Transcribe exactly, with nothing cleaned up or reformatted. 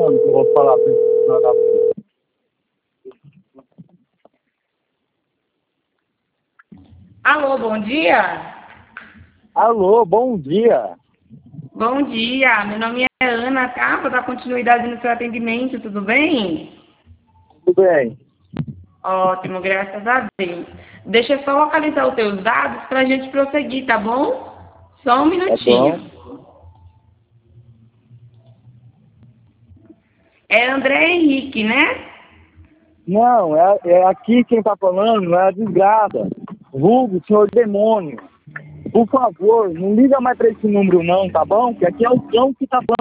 telefone que eu vou falar pra ele. Alô, bom dia? Alô, bom dia. Bom dia, meu nome é Ana, tá? Vou dar continuidade no seu atendimento, tudo bem? Tudo bem? Ótimo, graças a Deus. Deixa eu só localizar os teus dados para a gente prosseguir, tá bom? Só um Tá bom? minutinho. É André Henrique, né? Não, é, é aqui quem tá falando, é a desgraça. Vulgo, senhor demônio. Por favor, não liga mais pra esse número não, tá bom? Que aqui é o cão que tá falando.